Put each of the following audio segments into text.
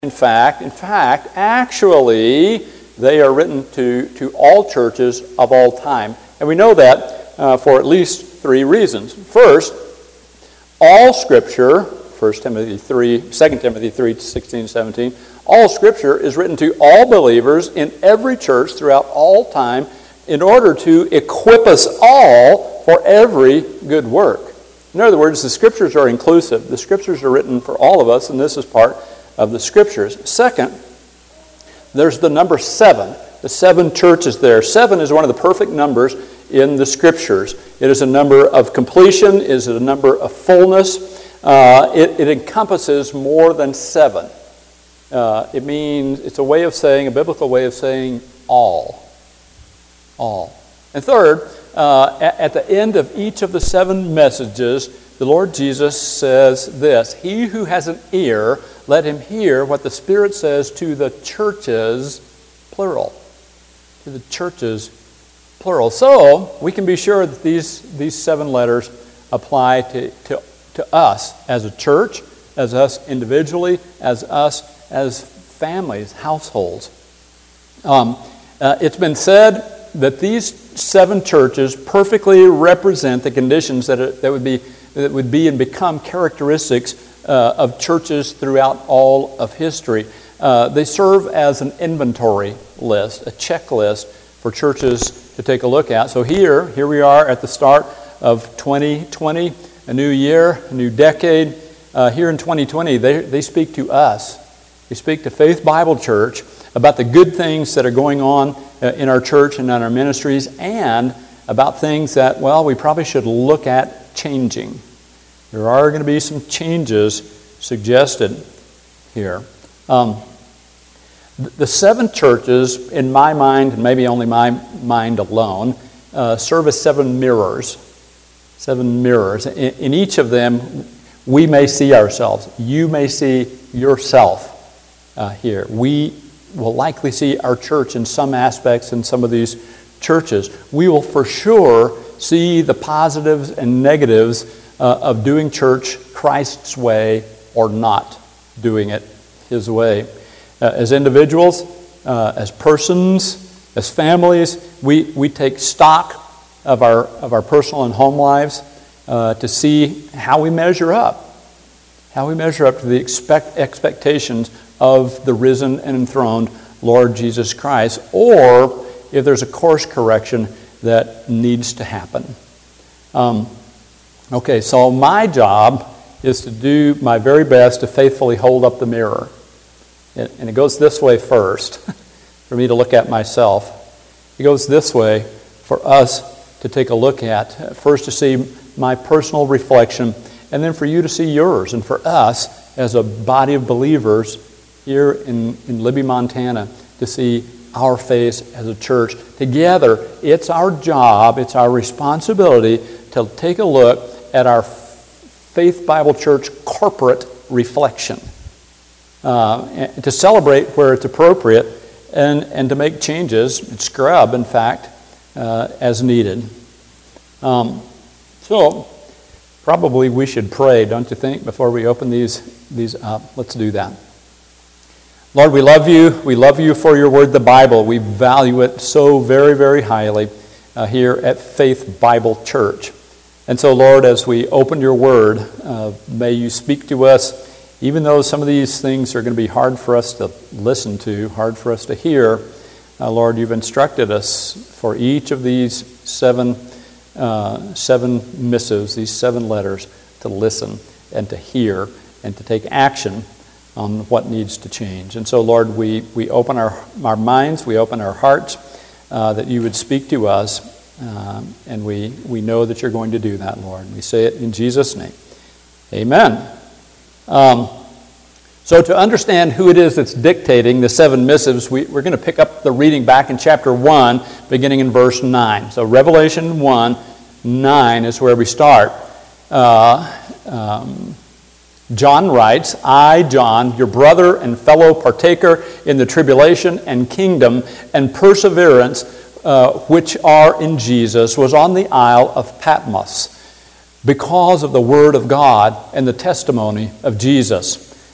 Actually, they are written to all churches of all time. And we know that for at least three reasons. First, all Scripture, 2 Timothy 3, 16, 17, all Scripture is written to all believers in every church throughout all time in order to equip us all for every good work. In other words, the Scriptures are inclusive. The Scriptures are written for all of us, and this is part of the Scriptures. Second, there's the number 7. The 7 churches there. 7 is one of the perfect numbers in the Scriptures. It is a number of completion. It is a number of fullness. It encompasses more than 7. It means, it's a way of saying, a biblical way of saying all. All. And third, at the end of each of the 7 messages, the Lord Jesus says this: "He who has an ear, let him hear what the Spirit says to the churches," plural. To the churches, plural. So, we can be sure that these 7 letters apply to us as a church, as us individually, as us as families, households. It's been said that these 7 churches perfectly represent the conditions that would be and become characteristics of churches throughout all of history. They serve as an inventory list, a checklist for churches to take a look at. So here we are at the start of 2020, a new year, a new decade. Here in 2020, they speak to us. They speak to Faith Bible Church about the good things that are going on in our church and in our ministries, and about things that, well, we probably should look at changing. There are going to be some changes suggested here. The 7 churches, in my mind, and maybe only my mind alone, serve as 7 mirrors. 7 mirrors. In each of them, we may see ourselves. You may see yourself here. We will likely see our church in some aspects in some of these churches. We will for sure see the positives and negatives of doing church Christ's way or not doing it His way. As individuals, as persons, as families, we take stock of our personal and home lives to see how we measure up. How we measure up to the expectations of the risen and enthroned Lord Jesus Christ, or if there's a course correction that needs to happen. Okay, so my job is to do my very best to faithfully hold up the mirror. And it goes this way first, for me to look at myself. It goes this way for us to take a look at. First to see my personal reflection, and then for you to see yours, and for us as a body of believers here in Libby, Montana, to see our face as a church. Together, it's our job, it's our responsibility to take a look at our Faith Bible Church corporate reflection. To celebrate where it's appropriate, and to make changes, scrub, in fact, as needed. So, probably we should pray, don't you think, before we open these up? Let's do that. Lord, we love you. We love you for your word, the Bible. We value it so very, very highly here at Faith Bible Church. And so, Lord, as we open your word, may you speak to us, even though some of these things are going to be hard for us to listen to, hard for us to hear. Lord, you've instructed us for each of these 7 missives, these 7 letters, to listen and to hear and to take action on what needs to change. And so, Lord, we open our minds, we open our hearts, that you would speak to us, and we know that you're going to do that, Lord. We say it in Jesus' name. Amen. So to understand who it is that's dictating the 7 missives, we're going to pick up the reading back in chapter 1, beginning in verse 9. So Revelation 1:9 is where we start. John writes, "I, John, your brother and fellow partaker in the tribulation and kingdom and perseverance which are in Jesus, was on the Isle of Patmos because of the word of God and the testimony of Jesus.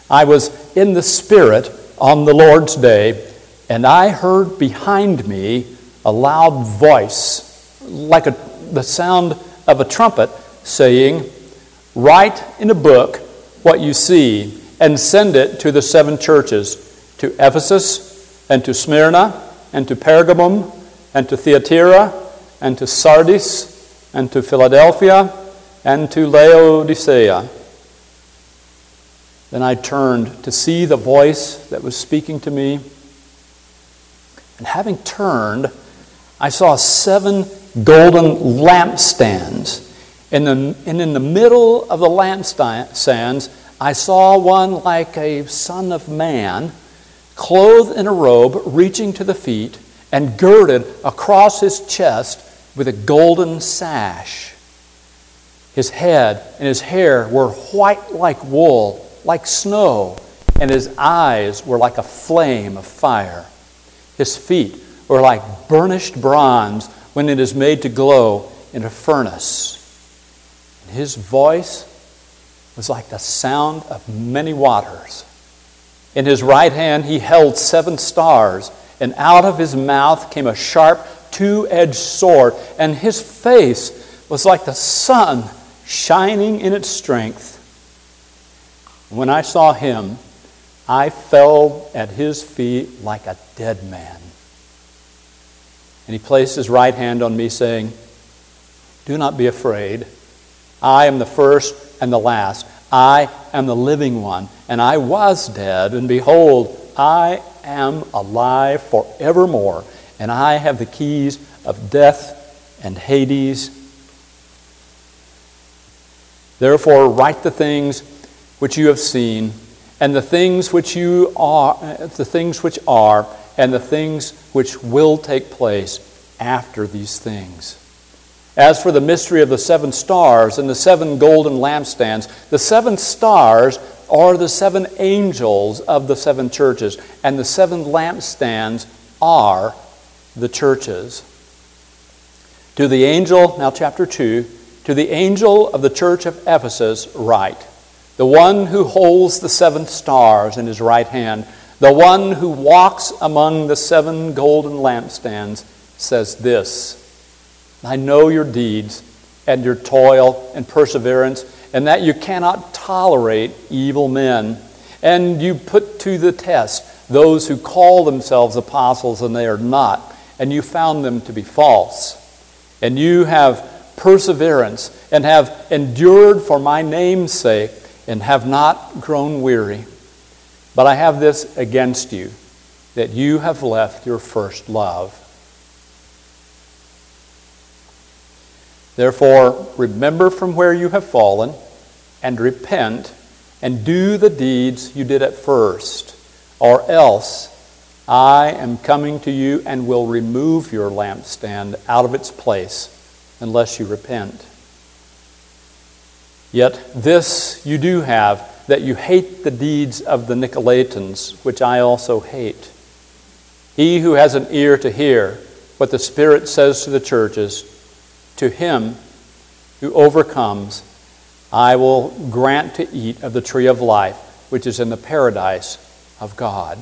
I was in the Spirit on the Lord's day, and I heard behind me a loud voice, like the sound of a trumpet, saying, "Write in a book what you see, and send it to the 7 churches, to Ephesus, and to Smyrna, and to Pergamum, and to Thyatira, and to Sardis, and to Philadelphia, and to Laodicea." Then I turned to see the voice that was speaking to me. And having turned, I saw 7 golden lampstands. And in the middle of the lampstands, I saw one like a son of man, clothed in a robe reaching to the feet, and girded across his chest with a golden sash. His head and his hair were white like wool, like snow, and his eyes were like a flame of fire. His feet were like burnished bronze when it is made to glow in a furnace. And his voice was like the sound of many waters. In his right hand he held 7 stars, and out of his mouth came a sharp 2-edged sword, and his face was like the sun shining in its strength. When I saw him, I fell at his feet like a dead man. And he placed his right hand on me, saying, "Do not be afraid. I am the first and the last. I am the living one, and I was dead, and behold, I am alive forevermore, and I have the keys of death and Hades. Therefore write the things which you have seen, and the things which are, and the things which will take place after these things. As for the mystery of the 7 stars and the 7 golden lampstands, the 7 stars are the 7 angels of the 7 churches, and the 7 lampstands are the churches. To the angel, now chapter 2, to the angel of the church of Ephesus write, the one who holds the 7 stars in his right hand, the one who walks among the 7 golden lampstands, says this: I know your deeds and your toil and perseverance, and that you cannot tolerate evil men. And you put to the test those who call themselves apostles, and they are not, and you found them to be false. And you have perseverance, and have endured for my name's sake, and have not grown weary. But I have this against you, that you have left your first love. Therefore, remember from where you have fallen, and repent, and do the deeds you did at first, or else I am coming to you and will remove your lampstand out of its place, unless you repent. Yet this you do have, that you hate the deeds of the Nicolaitans, which I also hate. He who has an ear to hear what the Spirit says to the churches, to him who overcomes, I will grant to eat of the tree of life, which is in the paradise of God.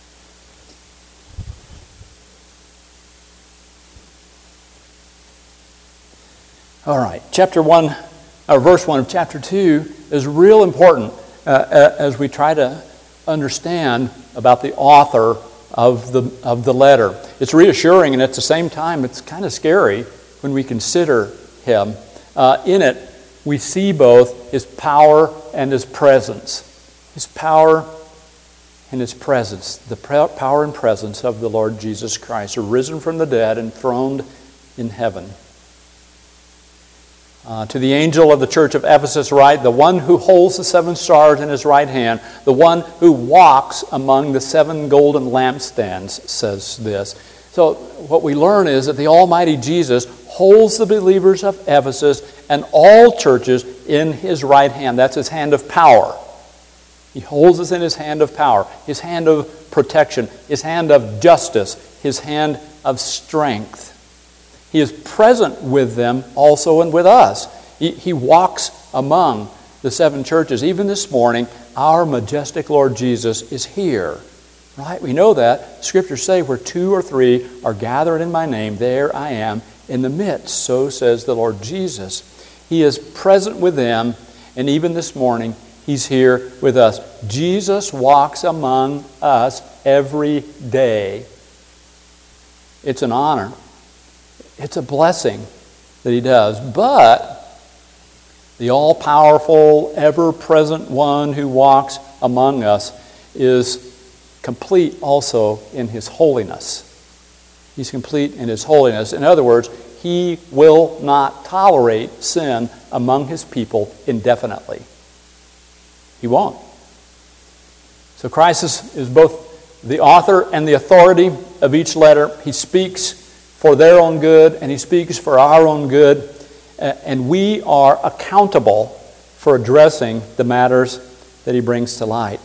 All right, verse 1 of chapter 2 is real important as we try to understand about the author of the letter. It's reassuring, and at the same time, it's kind of scary when we consider him. In it, we see both his power and his presence. His power and his presence. The power and presence of the Lord Jesus Christ, risen from the dead and throned in heaven. To the angel of the church of Ephesus write, the one who holds the 7 stars in his right hand, the one who walks among the 7 golden lampstands, says this. So what we learn is that the Almighty Jesus holds the believers of Ephesus and all churches in his right hand. That's his hand of power. He holds us in his hand of power, his hand of protection, his hand of justice, his hand of strength. He is present with them also and with us. He walks among the 7 churches. Even this morning, our majestic Lord Jesus is here. Right? We know that. Scriptures say where 2 or 3 are gathered in my name, there I am in the midst. So says the Lord Jesus. He is present with them, and even this morning, He's here with us. Jesus walks among us every day. It's an honor. It's a blessing that He does. But the all-powerful, ever-present one who walks among us is complete also in His holiness. He's complete in His holiness. In other words, He will not tolerate sin among His people indefinitely. He won't. So Christ is both the author and the authority of each letter. He speaks for their own good, and He speaks for our own good. And we are accountable for addressing the matters that He brings to light.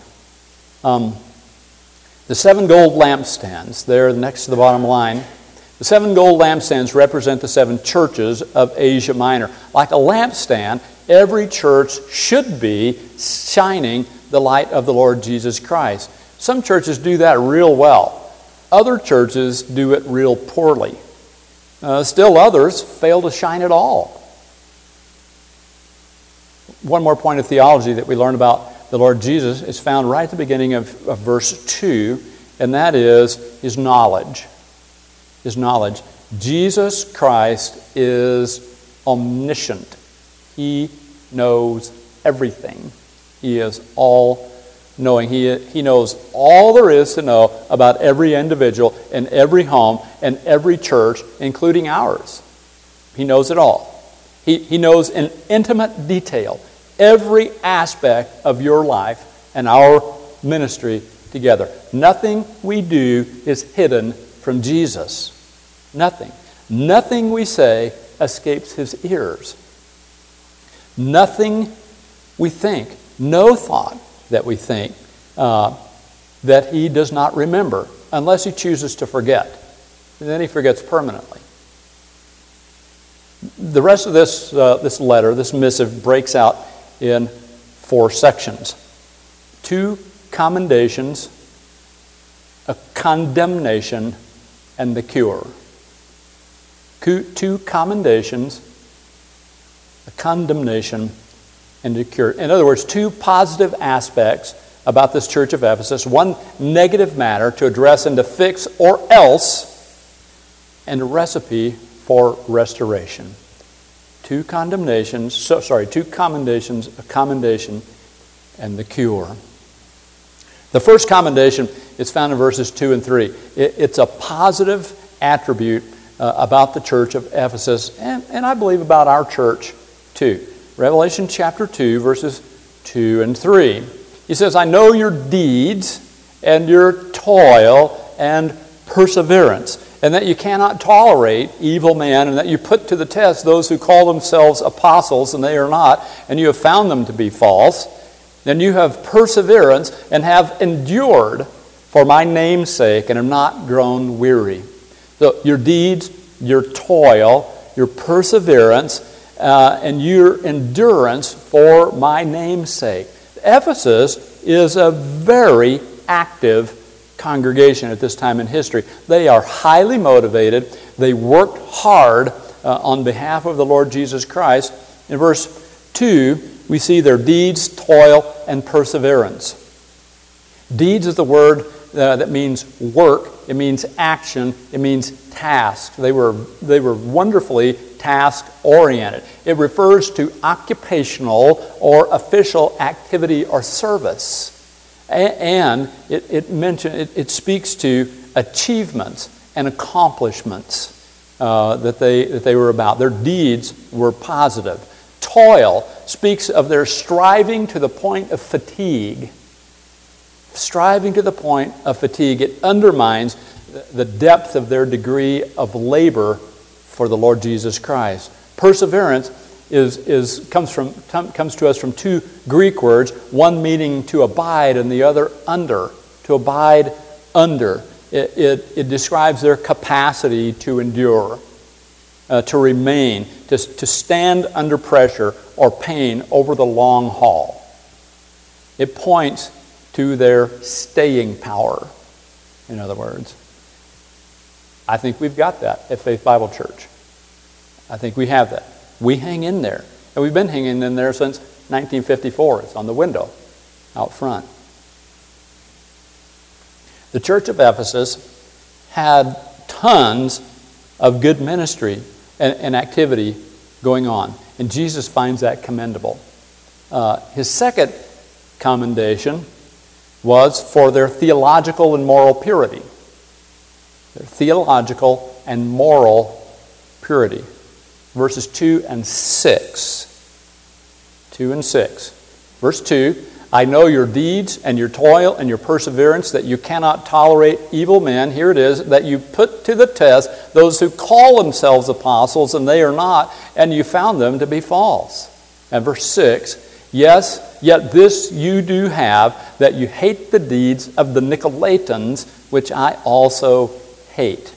The 7 gold lampstands, there next to the bottom line, the 7 gold lampstands represent the 7 churches of Asia Minor. Like a lampstand, every church should be shining the light of the Lord Jesus Christ. Some churches do that real well. Other churches do it real poorly. Still others fail to shine at all. One more point of theology that we learn about the Lord Jesus is found right at the beginning of verse 2, and that is His knowledge. His knowledge. Jesus Christ is omniscient. He knows everything. He is all-knowing. He knows all there is to know about every individual and every home and every church, including ours. He knows it all. He knows in intimate detail every aspect of your life and our ministry together. Nothing we do is hidden from Jesus. Nothing. Nothing we say escapes His ears. Nothing we think, no thought that we think, that He does not remember, unless He chooses to forget. And then He forgets permanently. The rest of this letter, this missive, breaks out in 4 sections. 2 commendations, a condemnation, and the cure. 2 commendations, a condemnation, and a cure. In other words, 2 positive aspects about this church of Ephesus, 1 negative matter to address and to fix or else, and a recipe for restoration. 2 commendations, a commendation, and the cure. The first commendation is found in verses 2 and 3. It's a positive attribute about the church of Ephesus, and I believe about our church too. Revelation chapter 2, verses 2 and 3. He says, I know your deeds and your toil and perseverance, and that you cannot tolerate evil men, and that you put to the test those who call themselves apostles, and they are not, and you have found them to be false. Then you have perseverance and have endured for my name's sake, and have not grown weary. So your deeds, your toil, your perseverance, and your endurance for my name's sake. Ephesus is a very active congregation at this time in history. They are highly motivated. They worked hard on behalf of the Lord Jesus Christ. In verse 2, we see their deeds, toil, and perseverance. Deeds is the word that means work. It means action. It means task. They were wonderfully task-oriented. It refers to occupational or official activity or service. And it speaks to achievements and accomplishments that they were about. Their deeds were positive. Toil speaks of their striving to the point of fatigue. Striving to the point of fatigue. It undermines the depth of their degree of labor for the Lord Jesus Christ. Perseverance comes to us from 2 Greek words, one meaning to abide and the other under. To abide under. It describes their capacity to endure, to remain, to stand under pressure or pain over the long haul. It points to their staying power, in other words. I think we've got that at Faith Bible Church. I think we have that. We hang in there. And we've been hanging in there since 1954. It's on the window out front. The church of Ephesus had tons of good ministry and activity going on. And Jesus finds that commendable. His second commendation was for their theological and moral purity. Their theological and moral purity. Verses 2 and 6. 2 and 6. Verse 2, I know your deeds and your toil and your perseverance, that you cannot tolerate evil men. Here it is, that you put to the test those who call themselves apostles, and they are not, and you found them to be false. And verse 6, yes, yet this you do have, that you hate the deeds of the Nicolaitans, which I also hate.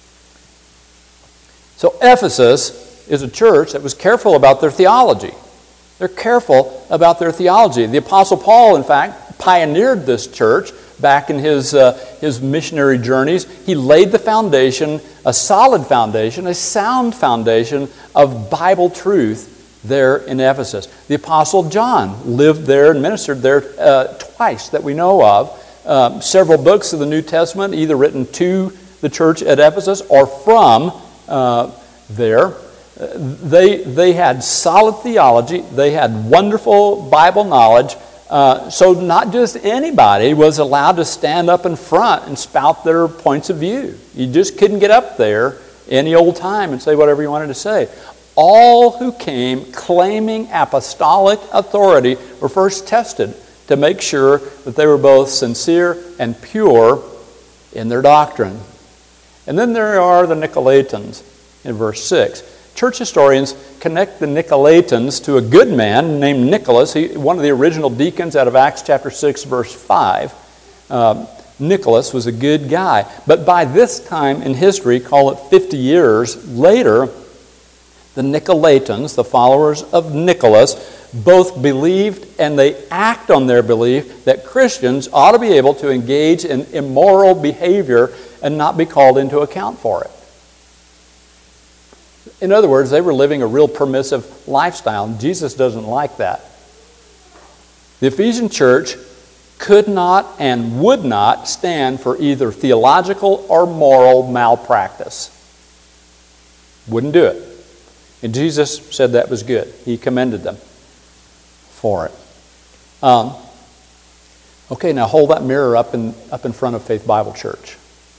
So Ephesus is a church that was careful about their theology. They're careful about their theology. The Apostle Paul, in fact, pioneered this church back in his missionary journeys. He laid the foundation, a solid foundation, a sound foundation of Bible truth there in Ephesus. The Apostle John lived there and ministered there twice that we know of. Several books of the New Testament, either written to the church at Ephesus or from there. They had solid theology. They had wonderful Bible knowledge. So not just anybody was allowed to stand up in front and spout their points of view. You just couldn't get up there any old time and say whatever you wanted to say. All who came claiming apostolic authority were first tested to make sure that they were both sincere and pure in their doctrine. And then there are the Nicolaitans in verse 6. Church historians connect the Nicolaitans to a good man named Nicholas, one of the original deacons out of Acts chapter 6, verse 5. Nicholas was a good guy. But by this time in history, call it 50 years later, the Nicolaitans, the followers of Nicholas, both believed and they act on their belief that Christians ought to be able to engage in immoral behavior and not be called into account for it. In other words, they were living a real permissive lifestyle, and Jesus doesn't like that. The Ephesian church could not and would not stand for either theological or moral malpractice. Wouldn't do it. And Jesus said that was good. He commended them for it. Okay, now hold that mirror up in front of Faith Bible Church.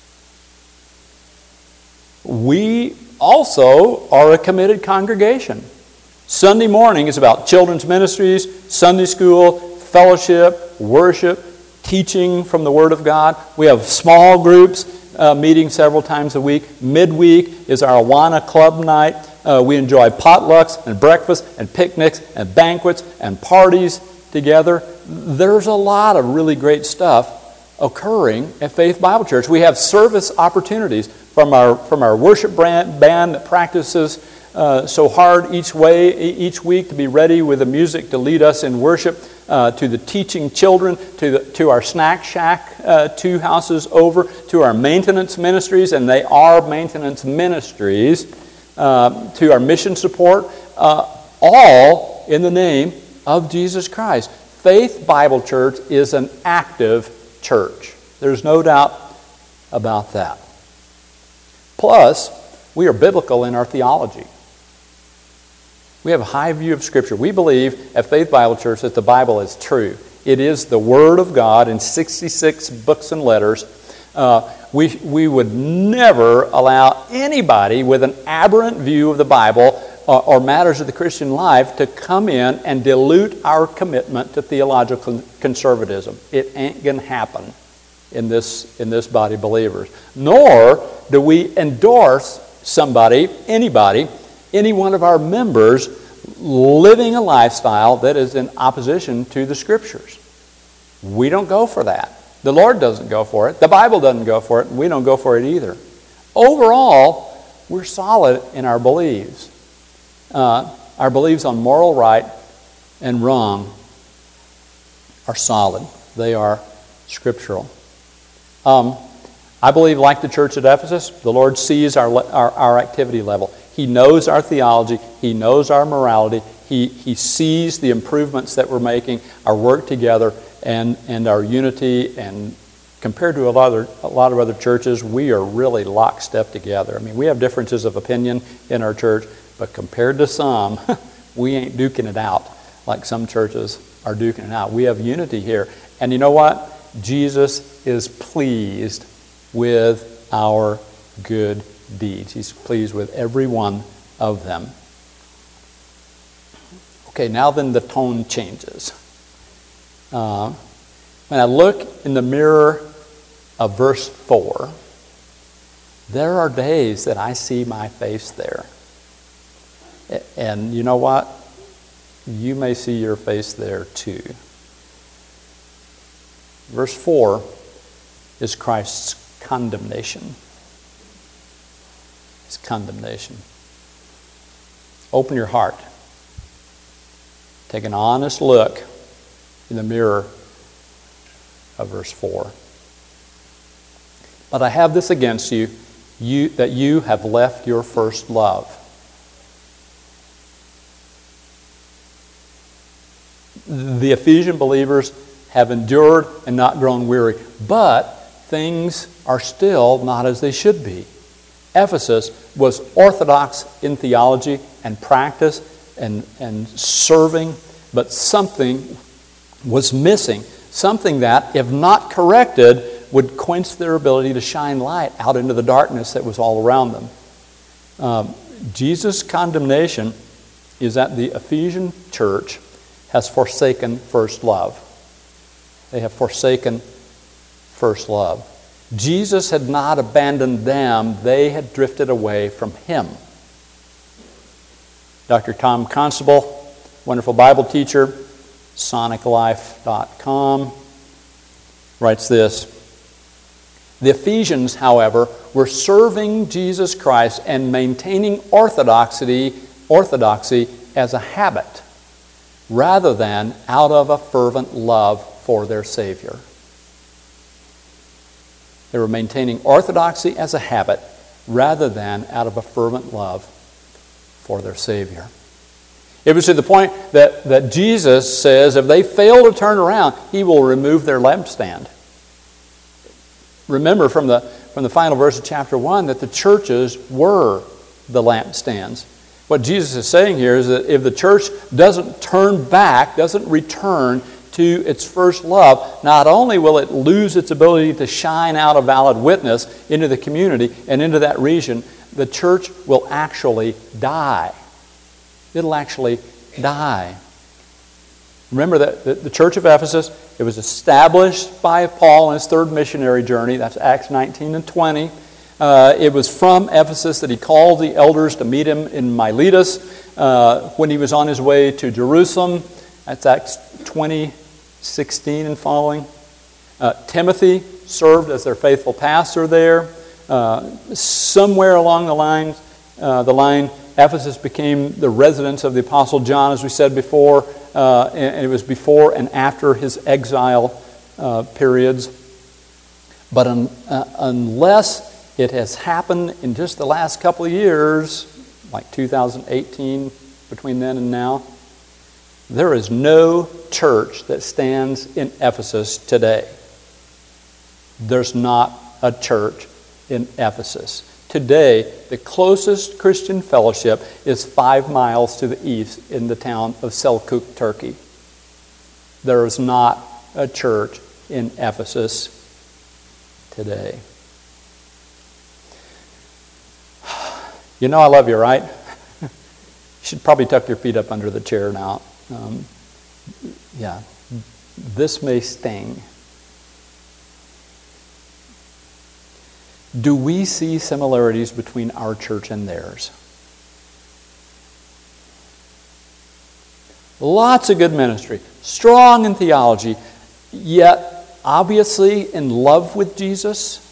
We also are a committed congregation. Sunday morning is about children's ministries, Sunday school, fellowship, worship, teaching from the Word of God. We have small groups meeting several times a week. Midweek is our Awana Club night. We enjoy potlucks and breakfasts and picnics and banquets and parties together. There's a lot of really great stuff occurring at Faith Bible Church. We have service opportunities from our worship band that practices so hard each week to be ready with the music to lead us in worship, to the teaching children, to our snack shack 2 houses over, to our maintenance ministries, and they are maintenance ministries, to our mission support, all in the name of Jesus Christ. Faith Bible Church is an active church. There's no doubt about that. Plus, we are biblical in our theology. We have a high view of Scripture. We believe at Faith Bible Church that the Bible is true. It is the Word of God in 66 books and letters. We would never allow anybody with an aberrant view of the Bible or matters of the Christian life to come in and dilute our commitment to theological conservatism. It ain't going to happen in this body of believers. Nor do we endorse any one of our members living a lifestyle that is in opposition to the Scriptures. We don't go for that. The Lord doesn't go for it. The Bible doesn't go for it, and we don't go for it either. Overall, we're solid in our beliefs. Our beliefs on moral right and wrong are solid. They are scriptural. I believe, like the church at Ephesus, the Lord sees our activity level. He knows our theology. He knows our morality. He sees the improvements that we're making, our work together, and our unity. And compared to a lot of other churches, we are really lockstep together. I mean, we have differences of opinion in our church, but compared to some, we ain't duking it out like some churches are duking it out. We have unity here. And you know what? Jesus is pleased with our good deeds. He's pleased with every one of them. Okay, now then the tone changes. When I look in the mirror of verse 4, there are days that I see my face there. And you know what? You may see your face there too. Verse 4 is Christ's condemnation. His condemnation. Open your heart. Take an honest look in the mirror of verse 4. But I have this against you, that you have left your first love. The Ephesian believers have endured and not grown weary, but things are still not as they should be. Ephesus was orthodox in theology and practice and serving, but something was missing. Something that, if not corrected, would quench their ability to shine light out into the darkness that was all around them. Jesus' condemnation is that the Ephesian church has forsaken first love. They have forsaken first love. Jesus had not abandoned them. They had drifted away from Him. Dr. Tom Constable, wonderful Bible teacher, soniclife.com, writes this: the Ephesians, however, were serving Jesus Christ and maintaining orthodoxy as a habit, rather than out of a fervent love for their Savior. They were maintaining orthodoxy as a habit rather than out of a fervent love for their Savior. It was to the point that Jesus says if they fail to turn around, He will remove their lampstand. Remember from the final verse of chapter 1 that the churches were the lampstands. What Jesus is saying here is that if the church doesn't turn back, doesn't return to its first love, not only will it lose its ability to shine out a valid witness into the community and into that region, the church will actually die. It'll actually die. Remember that the church of Ephesus, it was established by Paul in his third missionary journey. That's Acts 19 and 20. It was from Ephesus that he called the elders to meet him in Miletus when he was on his way to Jerusalem. That's Acts 20:16 and following. Timothy served as their faithful pastor there. Somewhere along the line, Ephesus became the residence of the Apostle John, as we said before, and it was before and after his exile periods. But unless it has happened in just the last couple of years, like 2018, between then and now, there is no church that stands in Ephesus today. There's not a church in Ephesus. Today, the closest Christian fellowship is 5 miles to the east in the town of Selçuk, Turkey. There is not a church in Ephesus today. You know I love you, right? You should probably tuck your feet up under the chair now. This may sting. Do we see similarities between our church and theirs? Lots of good ministry, strong in theology, yet obviously in love with Jesus,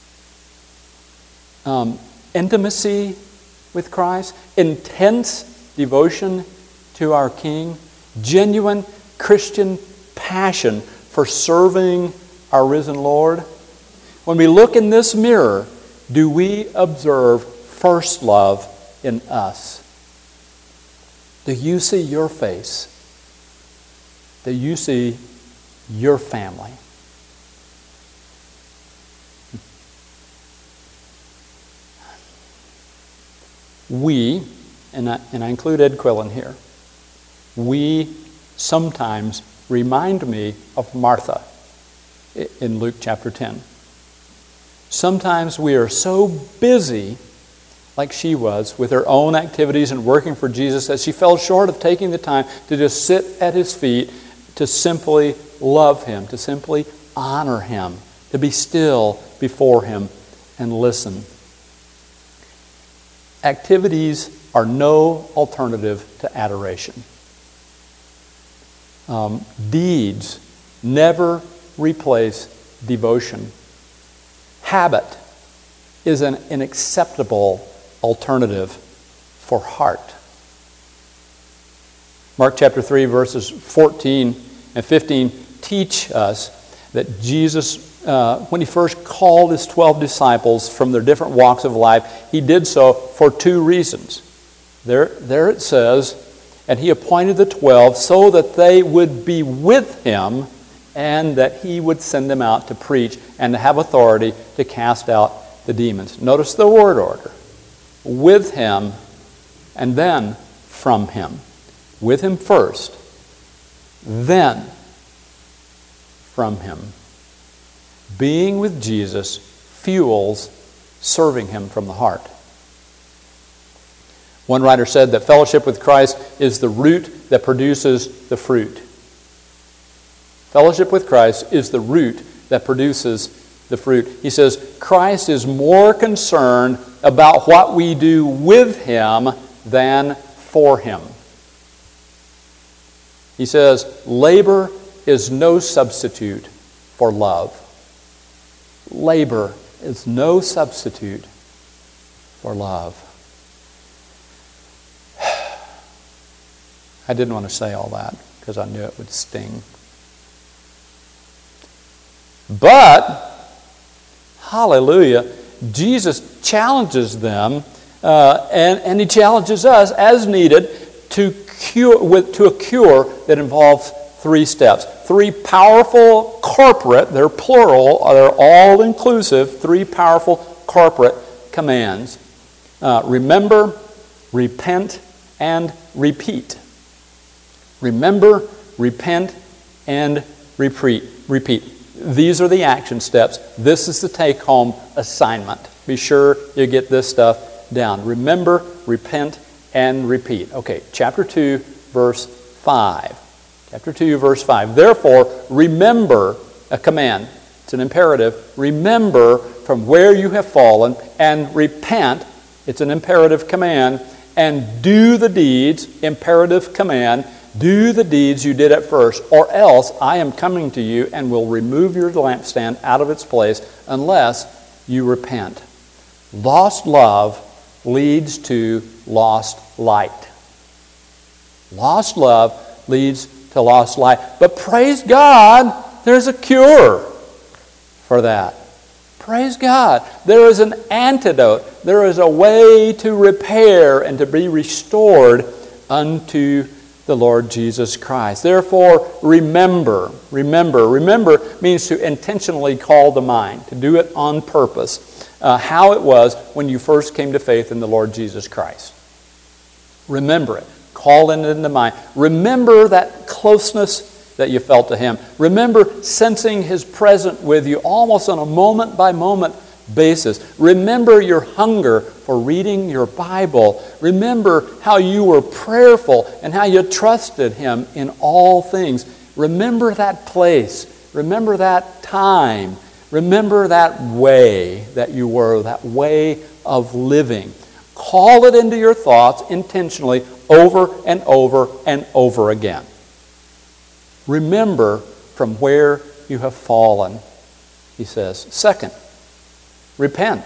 intimacy with Christ, intense devotion to our King, genuine Christian passion for serving our risen Lord? When we look in this mirror, do we observe first love in us? Do you see your face? Do you see your family? We, and I include Ed Quillen here, we sometimes remind me of Martha in Luke chapter 10. Sometimes we are so busy, like she was, with her own activities and working for Jesus, that she fell short of taking the time to just sit at his feet, to simply love him, to simply honor him, to be still before him and listen. Activities are no alternative to adoration. Deeds never replace devotion. Habit is an unacceptable alternative for heart. Mark chapter 3, verses 14 and 15 teach us that Jesus, when he first called his 12 disciples from their different walks of life, he did so for two reasons. There it says, and he appointed the 12 so that they would be with him and that he would send them out to preach and to have authority to cast out the demons. Notice the word order. With him and then from him. With him first, then from him. Being with Jesus fuels serving him from the heart. One writer said that fellowship with Christ is the root that produces the fruit. Fellowship with Christ is the root that produces the fruit. He says, Christ is more concerned about what we do with him than for him. He says, labor is no substitute for love. Labor is no substitute for love. I didn't want to say all that because I knew it would sting. But, hallelujah, Jesus challenges them and he challenges us as needed to a cure that involves three steps. Three powerful corporate, they're plural, they're all inclusive, three powerful corporate commands. Remember, repent, and repeat. Remember, repent, and repeat. These are the action steps. This is the take-home assignment. Be sure you get this stuff down. Remember, repent, and repeat. Okay, chapter 2, verse 5. Chapter 2, verse 5. Therefore, remember, a command. It's an imperative. Remember from where you have fallen and repent. It's an imperative command. And do the deeds, imperative command, do the deeds you did at first, or else I am coming to you and will remove your lampstand out of its place unless you repent. Lost love leads to lost light. Lost love leads to lost light. But praise God, there's a cure for that. Praise God. There is an antidote. There is a way to repair and to be restored unto the Lord Jesus Christ. Therefore, remember. Remember means to intentionally call to mind, to do it on purpose, how it was when you first came to faith in the Lord Jesus Christ. Remember it. Call it into mind. Remember that closeness that you felt to Him. Remember sensing His presence with you almost on a moment-by-moment basis. Remember your hunger for reading your Bible. Remember how you were prayerful and how you trusted Him in all things. Remember that place. Remember that time. Remember that way that you were, that way of living. Call it into your thoughts intentionally over and over and over again. Remember from where you have fallen, he says. Second, repent.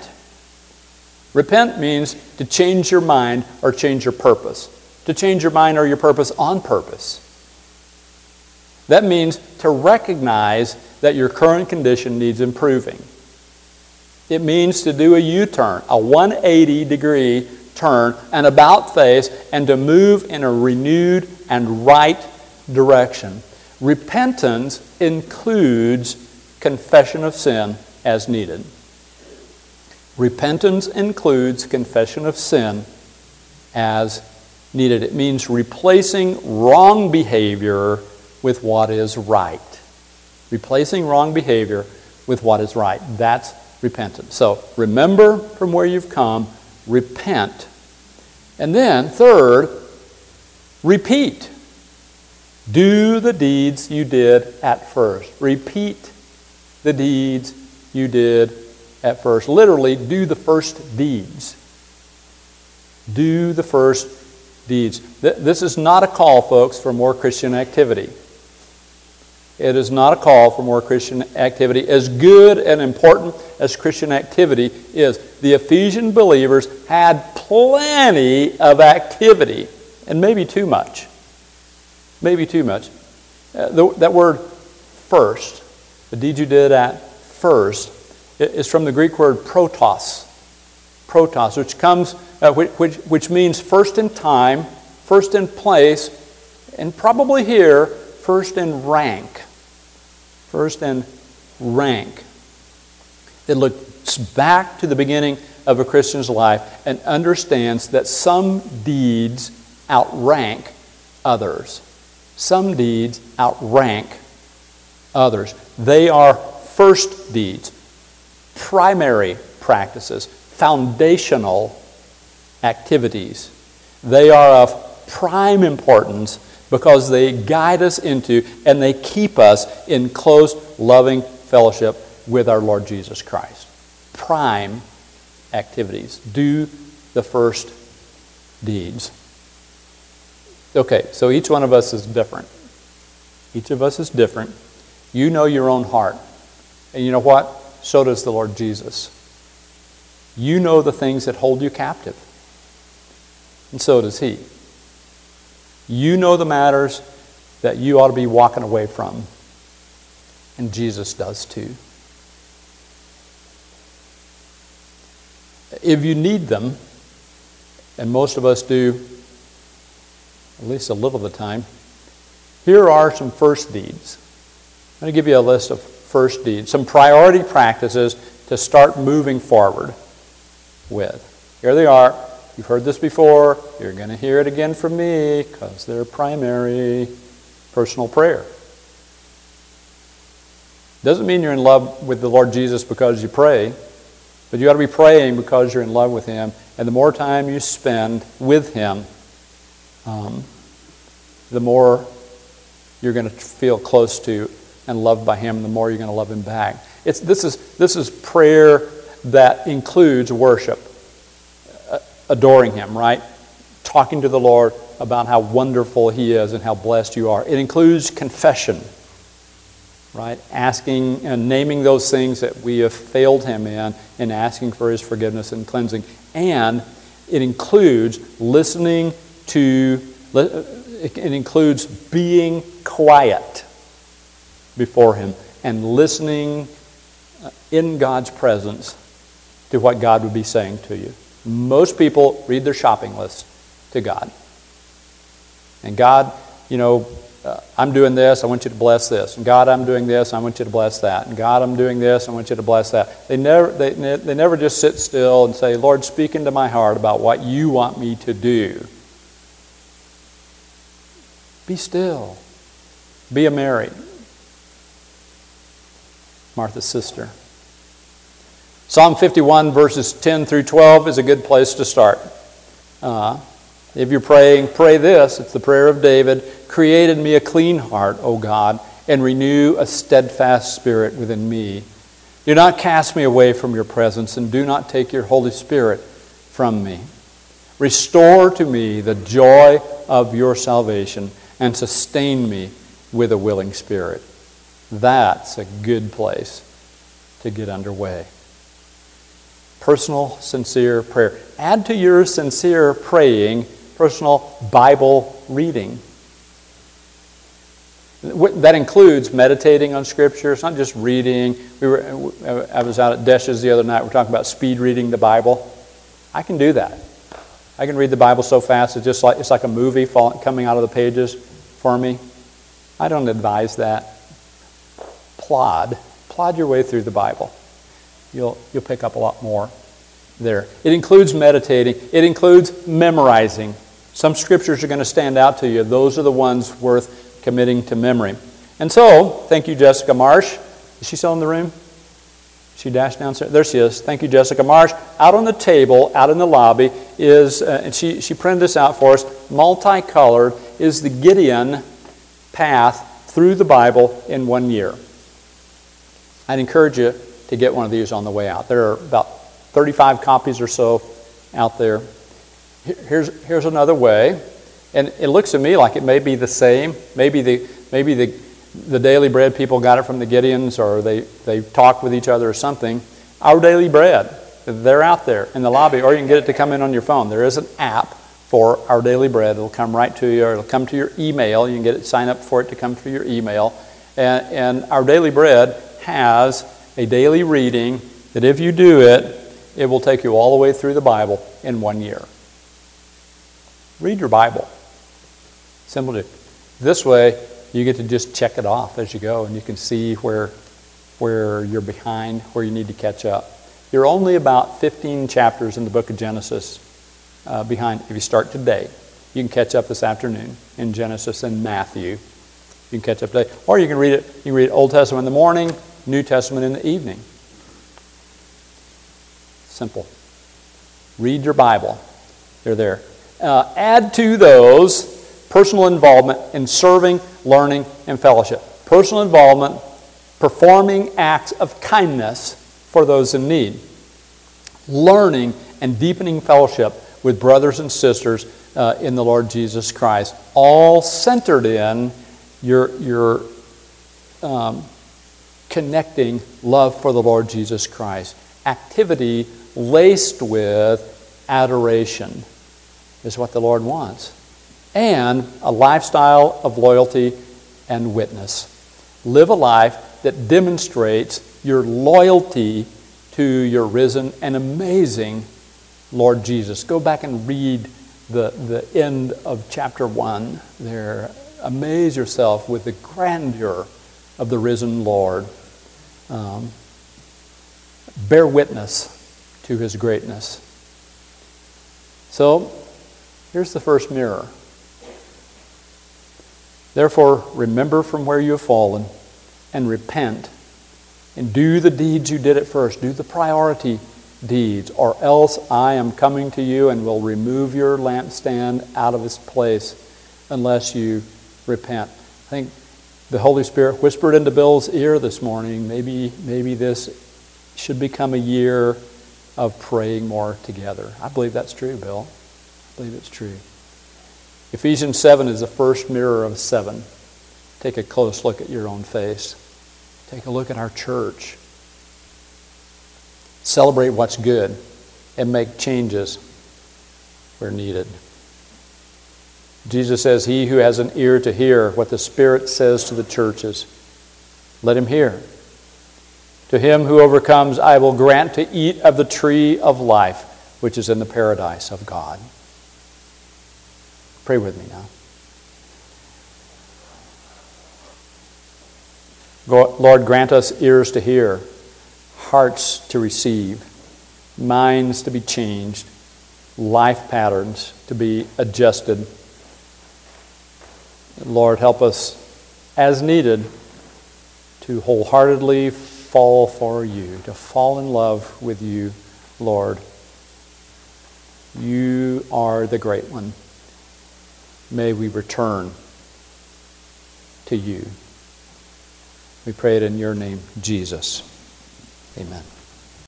Repent means to change your mind or change your purpose. To change your mind or your purpose on purpose. That means to recognize that your current condition needs improving. It means to do a U-turn, a 180-degree turn, an about face, and to move in a renewed and right direction. Repentance includes confession of sin as needed. Repentance includes confession of sin as needed. It means replacing wrong behavior with what is right. Replacing wrong behavior with what is right. That's repentance. So remember from where you've come, repent. And then, third, repeat. Do the deeds you did at first. Repeat the deeds you did at first. Literally, do the first deeds. Do the first deeds. This is not a call, folks, for more Christian activity. It is not a call for more Christian activity. As good and important as Christian activity is, the Ephesian believers had plenty of activity, and maybe too much. Maybe too much. That word first, the deed you did at first, is from the Greek word protos. Protos, which comes, which means first in time, first in place, and probably here, first in rank. First in rank. It looks back to the beginning of a Christian's life and understands that some deeds outrank others. Some deeds outrank others. They are first deeds, primary practices, foundational activities. They are of prime importance because they guide us into and they keep us in close, loving fellowship with our Lord Jesus Christ. Prime activities. Do the first deeds. Okay, so each one of us is different. Each of us is different. You know your own heart. And you know what? So does the Lord Jesus. You know the things that hold you captive. And so does He. You know the matters that you ought to be walking away from. And Jesus does too. If you need them, and most of us do, at least a little of the time, here are some first deeds. I'm going to give you a list of first deeds, some priority practices to start moving forward with. Here they are. You've heard this before. You're going to hear it again from me because they're primary. Personal prayer. Doesn't mean you're in love with the Lord Jesus because you pray, but you ought to be praying because you're in love with Him. And the more time you spend with Him, the more you're going to feel close to and loved by Him, the more you're going to love Him back. This is prayer that includes worship. Adoring Him, right? Talking to the Lord about how wonderful He is and how blessed you are. It includes confession, right? Asking and naming those things that we have failed Him in and asking for His forgiveness and cleansing. And it includes listening to, it includes being quiet before Him and listening in God's presence to what God would be saying to you. Most people read their shopping list to God. And God, I'm doing this, I want you to bless this. And God, I'm doing this, I want you to bless that. And God, I'm doing this, I want you to bless that. They never just sit still and say, Lord, speak into my heart about what you want me to do. Be still. Be a Mary. Martha's sister. Psalm 51 verses 10 through 12 is a good place to start. If you're praying, pray this. It's the prayer of David. Create in me a clean heart, O God, and renew a steadfast spirit within me. Do not cast me away from your presence, and do not take your Holy Spirit from me. Restore to me the joy of your salvation, and sustain me with a willing spirit. That's a good place to get underway. Personal, sincere prayer. Add to your sincere praying personal Bible reading. That includes meditating on Scripture. It's not just reading. I was out at Desh's the other night. We're talking about speed reading the Bible. I can do that. I can read the Bible so fast it's like a movie coming out of the pages for me. I don't advise that. Plod your way through the Bible. You'll pick up a lot more there. It includes meditating. It includes memorizing. Some scriptures are going to stand out to you. Those are the ones worth committing to memory. And so, thank you, Jessica Marsh. Is she still in the room? She dashed downstairs. There she is. Thank you, Jessica Marsh. Out on the table, out in the lobby, is, and she printed this out for us, multicolored, is the Gideon path through the Bible in 1 year. I'd encourage you to get one of these on the way out. There are about 35 copies or so out there. Here's another way, and it looks to me like it may be the same. Maybe the Daily Bread people got it from the Gideons, or they talked with each other or something. Our Daily Bread, they're out there in the lobby, or you can get it to come in on your phone. There is an app for Our Daily Bread. It'll come right to you, or it'll come to your email. You can get it, sign up for it to come through your email. And Our Daily Bread has a daily reading that if you do it, it will take you all the way through the Bible in 1 year. Read your Bible. Simple to do. This way, you get to just check it off as you go, and you can see where you're behind, where you need to catch up. You're only about 15 chapters in the book of Genesis behind. If you start today, you can catch up this afternoon in Genesis and Matthew. You can catch up today. Or you can read it. You can read Old Testament in the morning, New Testament in the evening. Simple. Read your Bible. They're there. Add to those personal involvement in serving, learning, and fellowship. Personal involvement, performing acts of kindness for those in need. Learning and deepening fellowship with brothers and sisters in the Lord Jesus Christ. All centered in your connecting love for the Lord Jesus Christ. Activity laced with adoration is what the Lord wants. And a lifestyle of loyalty and witness. Live a life that demonstrates your loyalty to your risen and amazing Lord Jesus. Go back and read the end of chapter 1 there. Amaze yourself with the grandeur of the risen Lord. Bear witness to His greatness. So, here's the first mirror. Therefore, remember from where you have fallen and repent and do the deeds you did at first. Do the priority deeds, or else I am coming to you and will remove your lampstand out of its place unless you repent. I think the Holy Spirit whispered into Bill's ear this morning, maybe this should become a year of praying more together. I believe that's true, Bill. I believe it's true. Ephesians 7 is the first mirror of 7. Take a close look at your own face. Take a look at our church. Celebrate what's good and make changes where needed. Jesus says, he who has an ear to hear what the Spirit says to the churches, let him hear. To him who overcomes, I will grant to eat of the tree of life, which is in the paradise of God. Pray with me now. Lord, grant us ears to hear, hearts to receive, minds to be changed, life patterns to be adjusted. Lord, help us, as needed, to wholeheartedly fall for you, to fall in love with you, Lord. You are the great one. May we return to you. We pray it in your name, Jesus. Amen.